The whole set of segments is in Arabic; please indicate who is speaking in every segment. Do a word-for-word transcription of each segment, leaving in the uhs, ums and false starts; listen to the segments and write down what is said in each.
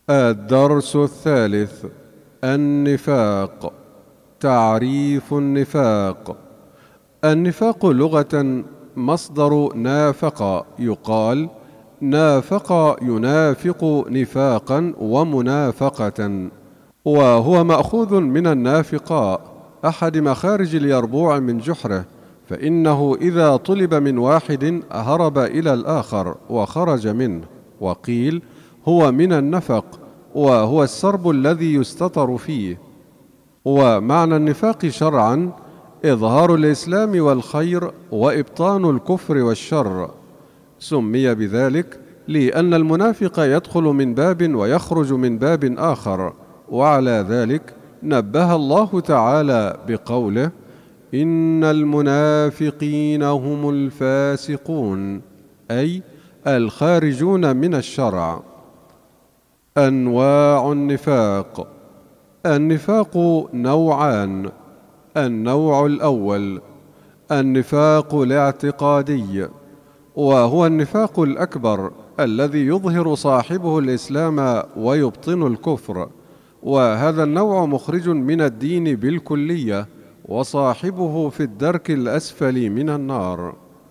Speaker 1: الدرس الثالث: النفاق. تعريف النفاق: النفاق لغة مصدر نافق، يقال نافق ينافق نفاقا ومنافقة، وهو مأخوذ من النافقاء، أحد مخارج اليربوع من جحره، فإنه إذا طلب من واحد هرب إلى الآخر وخرج منه. وقيل هو من النفق، وهو السرب الذي يستتر فيه. ومعنى النفاق شرعا إظهار الإسلام والخير وإبطان الكفر والشر. سمي بذلك لأن المنافق يدخل من باب ويخرج من باب آخر، وعلى ذلك نبه الله تعالى بقوله: إن المنافقين هم الفاسقون، أي الخارجون من الشرع. أنواع النفاق: النفاق نوعان. النوع الأول النفاق الاعتقادي، وهو النفاق الأكبر الذي يظهر صاحبه الإسلام ويبطن الكفر، وهذا النوع مخرج من الدين بالكلية، وصاحبه في الدرك الأسفل من النار.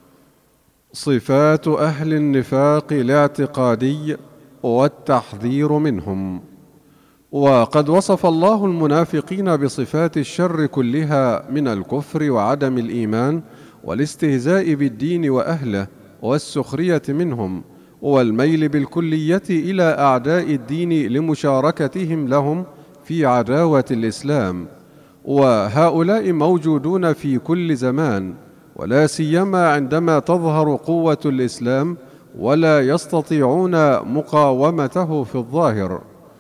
Speaker 1: صفات أهل النفاق الاعتقادي والتحذير منهم. وقد وصف الله المنافقين بصفات الشر كلها من الكفر وعدم الإيمان والاستهزاء بالدين وأهله والسخرية منهم والميل بالكلية إلى أعداء الدين لمشاركتهم لهم في عداوة الإسلام، وهؤلاء موجودون في كل زمان، ولا سيما عندما تظهر قوة الإسلام ولا يستطيعون مقاومته في الظاهر،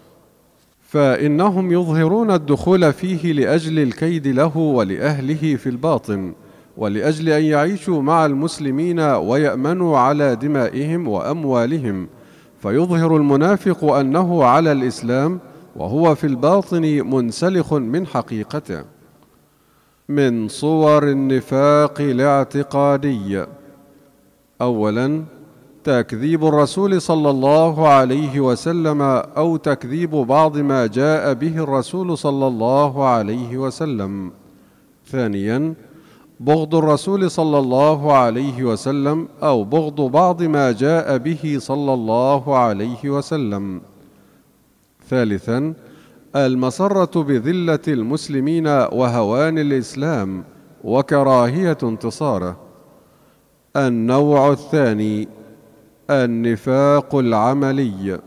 Speaker 1: فإنهم يظهرون الدخول فيه لأجل الكيد له ولأهله في الباطن، ولأجل أن يعيشوا مع المسلمين ويأمنوا على دمائهم وأموالهم، فيظهر المنافق أنه على الإسلام وهو في الباطن منسلخ من حقيقته. من صور النفاق الاعتقادي: أولاً تكذيب الرسول صلى الله عليه وسلم أو تكذيب بعض ما جاء به الرسول صلى الله عليه وسلم. ثانياً بغض الرسول صلى الله عليه وسلم أو بغض بعض ما جاء به صلى الله عليه وسلم. ثالثاً المسرة بذلة المسلمين وهوان الإسلام وكراهية انتصاره. النوع الثاني النفاق العملي،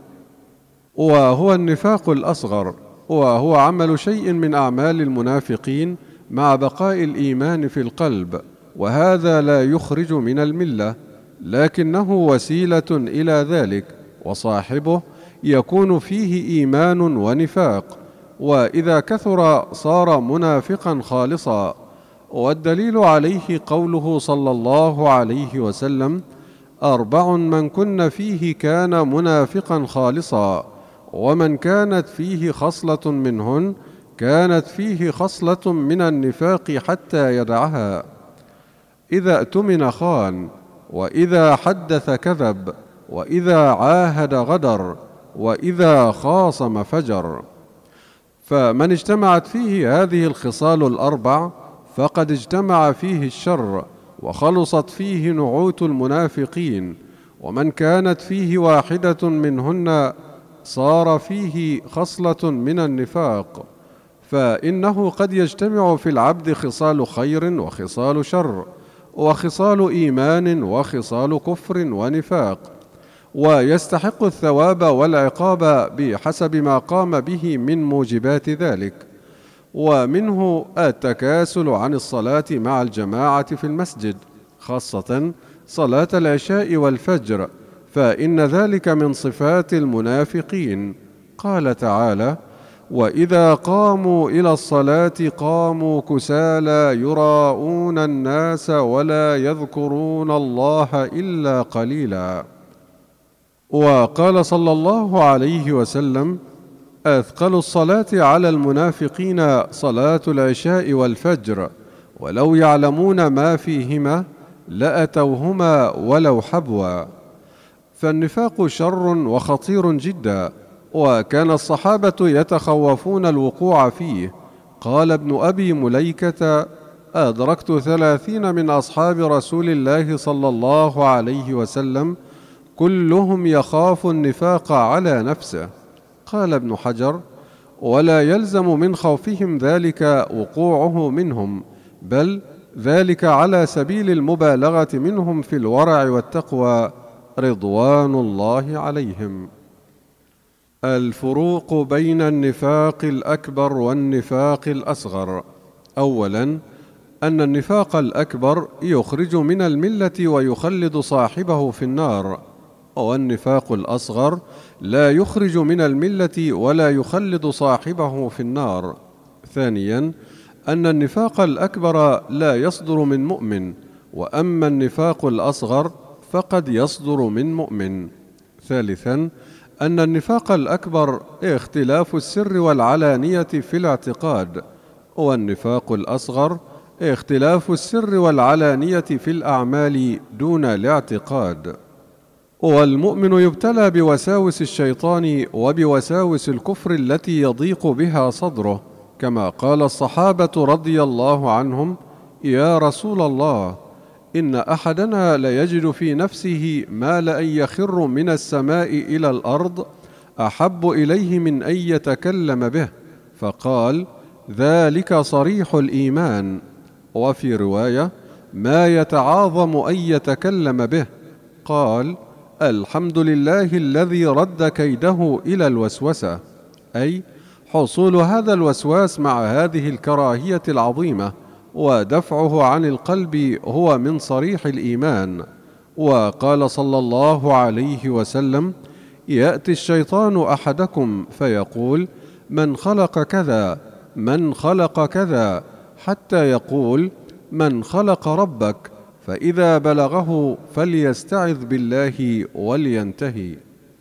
Speaker 1: وهو النفاق الأصغر، وهو عمل شيء من أعمال المنافقين مع بقاء الإيمان في القلب، وهذا لا يخرج من الملة، لكنه وسيلة إلى ذلك، وصاحبه يكون فيه إيمان ونفاق، وإذا كثر صار منافقا خالصا. والدليل عليه قوله صلى الله عليه وسلم: أربع من كن فيه كان منافقا خالصا، ومن كانت فيه خصلة منهن كانت فيه خصلة من النفاق حتى يدعها: إذا اؤتمن خان، وإذا حدث كذب، وإذا عاهد غدر، وإذا خاصم فجر. فمن اجتمعت فيه هذه الخصال الأربع فقد اجتمع فيه الشر، وخلصت فيه نعوت المنافقين، ومن كانت فيه واحدة منهن صار فيه خصلة من النفاق، فإنه قد يجتمع في العبد خصال خير وخصال شر، وخصال إيمان وخصال كفر ونفاق، ويستحق الثواب والعقاب بحسب ما قام به من موجبات ذلك. ومنه التكاسل عن الصلاة مع الجماعة في المسجد، خاصة صلاة العشاء والفجر، فإن ذلك من صفات المنافقين. قال تعالى: وإذا قاموا إلى الصلاة قاموا كسالى يراءون الناس ولا يذكرون الله إلا قليلا. وقال صلى الله عليه وسلم: أثقل الصلاة على المنافقين صلاة العشاء والفجر، ولو يعلمون ما فيهما لأتوهما ولو حبوا. فالنفاق شر وخطير جدا، وكان الصحابة يتخوفون الوقوع فيه. قال ابن أبي مليكة: أدركت ثلاثين من أصحاب رسول الله صلى الله عليه وسلم كلهم يخاف النفاق على نفسه. قال ابن حجر: ولا يلزم من خوفهم ذلك وقوعه منهم، بل ذلك على سبيل المبالغة منهم في الورع والتقوى رضوان الله عليهم. الفروق بين النفاق الأكبر والنفاق الأصغر. أولاً، أن النفاق الأكبر يخرج من الملة ويخلد صاحبه في النار، والنفاق الأصغر لا يخرج من الملة ولا يخلد صاحبه في النار. ثانياً، أن النفاق الأكبر لا يصدر من مؤمن، وأما النفاق الأصغر فقد يصدر من مؤمن. ثالثاً، أن النفاق الأكبر اختلاف السر والعلانية في الاعتقاد، والنفاق الأصغر اختلاف السر والعلانية في الأعمال دون الاعتقاد. والمؤمن يبتلى بوساوس الشيطان وبوساوس الكفر التي يضيق بها صدره، كما قال الصحابة رضي الله عنهم: يا رسول الله، إن أحدنا ليجد في نفسه ما لأن يخر من السماء إلى الأرض أحب إليه من أن يتكلم به. فقال: ذلك صريح الإيمان. وفي رواية: ما يتعاظم أن يتكلم به. قال: الحمد لله الذي رد كيده إلى الوسوسة، أي حصول هذا الوسواس مع هذه الكراهية العظيمة ودفعه عن القلب هو من صريح الإيمان. وقال صلى الله عليه وسلم: يأتي الشيطان أحدكم فيقول: من خلق كذا، من خلق كذا، حتى يقول: من خلق ربك، فإذا بلغه فليستعذ بالله ولينتهي.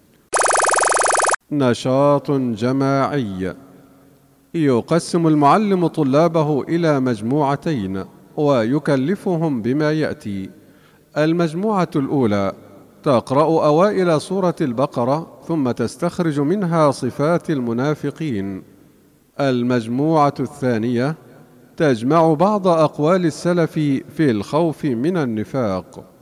Speaker 1: نشاط جماعي. يقسم المعلم طلابه إلى مجموعتين ويكلفهم بما يأتي. المجموعة الأولى تقرأ أوائل سورة البقرة ثم تستخرج منها صفات المنافقين. المجموعة الثانية تجمع بعض أقوال السلف في الخوف من النفاق.